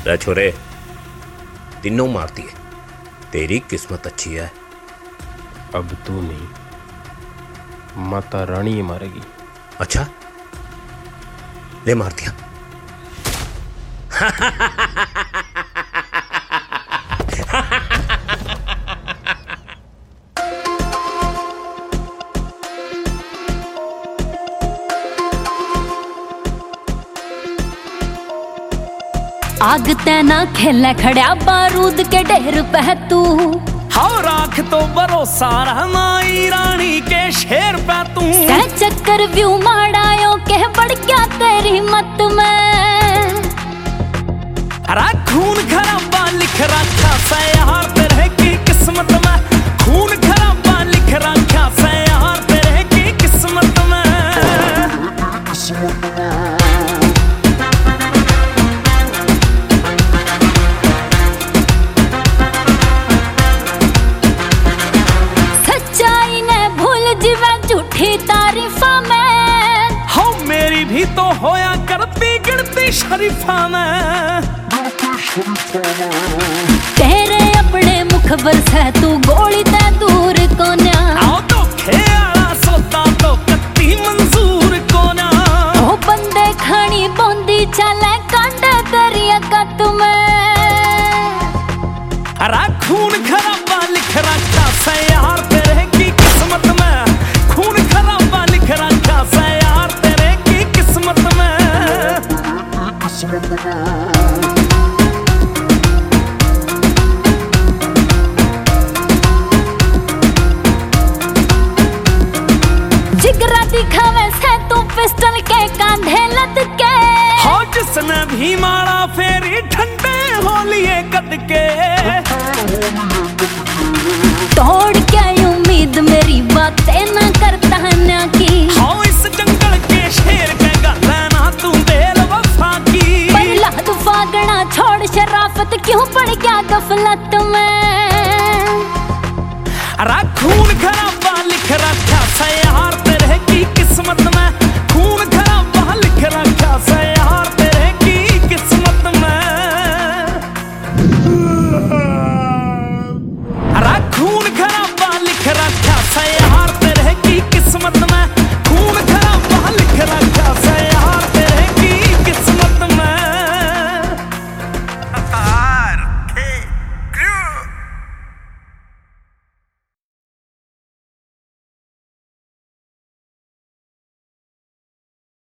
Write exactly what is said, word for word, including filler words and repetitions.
रे छोरे, तीनों मारती है, तेरी किस्मत अच्छी है। अब तू नहीं, माता रानी ही मारेगी। अच्छा, ले मार दिया। आग तेना खेला खड़ा बारूद के ढेर पे तू, हाँ राख तो भरोसा रहमाई रानी के शेर पे तू। चक्कर व्यू माड़ायो के बढ़ गया तेरी मत में, अरे खून खराबा लिख रखा से यार तेरे की किस्मत में, खून खराबा लिख रखा से यार तेरे की किस्मत में। झूठी तारीफा में हो मेरी भी तो होया करती गिनती शरीफा में। तेरे अपने मुखबर से तू गोली ते दूर कोन्या, आओ तो खेला सोता तो कत्ती मंजूर कोन्या। ओ बंदे खानी बोंदी चले कांडे दरिया कत में, अरे खून खराबा लिख रखा से यार तेरे की किस्मत में, खून खराबा लिख रखा से यार तेरे की किस्मत में। जिगरा दिखावे से तू पिस्टल के कांधे लद के, हो जिसने भी मारा फेरी ठंडे हो लिए कद के।